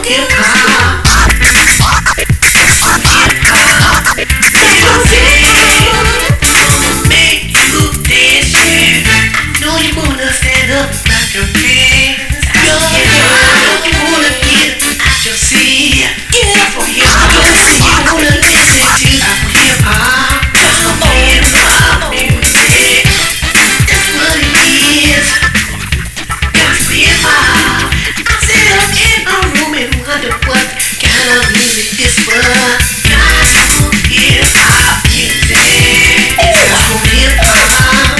hip hop. Make you dance. I know you wanna stand up and clap your hands. I know you wanna get out your seat. Get up for hip hop. You wanna listen to hip hop. Hands up music. That's what it is. That's hip hop. I sit up in a room and wonder what kind of music this was. Gospel hip hop music. Gospel hip hop.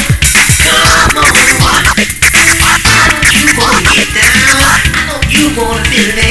Come on. I know you wanna get down. I know you wanna feel it.